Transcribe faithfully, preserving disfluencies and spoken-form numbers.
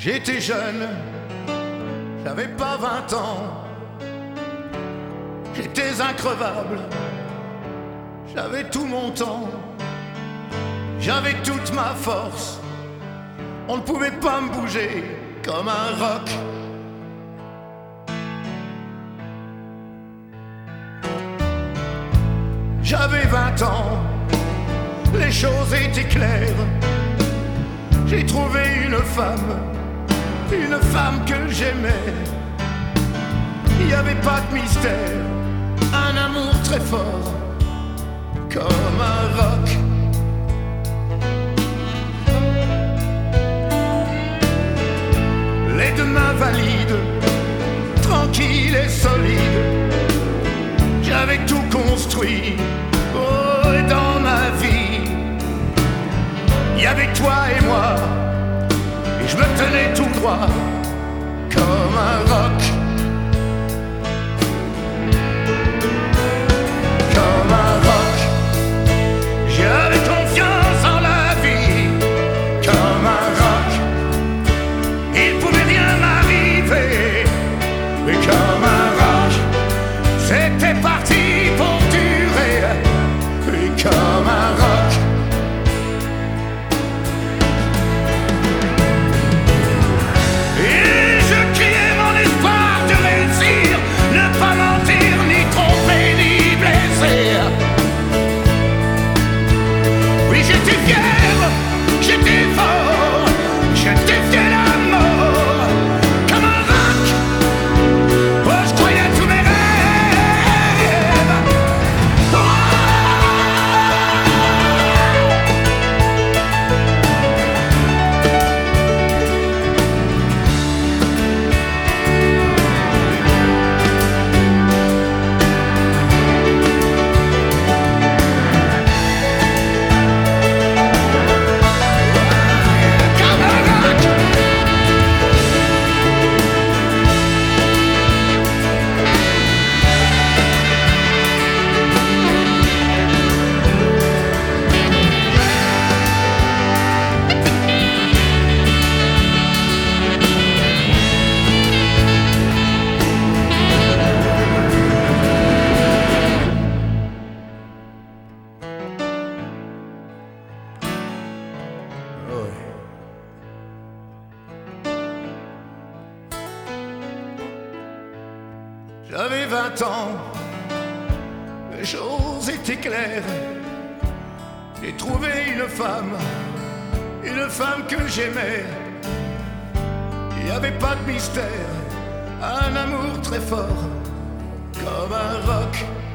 J'étais jeune, j'avais pas vingt ans. J'étais increvable, j'avais tout mon temps. J'avais toute ma force, on ne pouvait pas me bouger comme un roc. J'avais vingt ans, les choses étaient claires. J'ai trouvé une femme, une femme que j'aimais. Il n'y avait pas de mystère, un amour très fort, comme un roc. Les deux mains valides, tranquilles et solides. J'avais tout construit, oh, et dans ma vie, il y avait toi et moi, et je me tenais tout droit, comme un roc. Comme un roc, j'avais confiance en la vie, comme un roc. Il pouvait rien m'arriver, mais comme un roc, c'était parti pour durer, et comme un roc. Et je criais mon espoir de réussir, ne pas mentir, ni tromper, ni blesser. Oui, j'étais fier, j'étais fort, j'étais fier à mort, comme un roc. Oh, je croyais à tous mes rêves. Oh, comme un roc. J'avais vingt ans, les choses étaient claires. J'ai trouvé une femme, une femme que j'aimais. Il n'y avait pas de mystère, un amour très fort, comme un roc.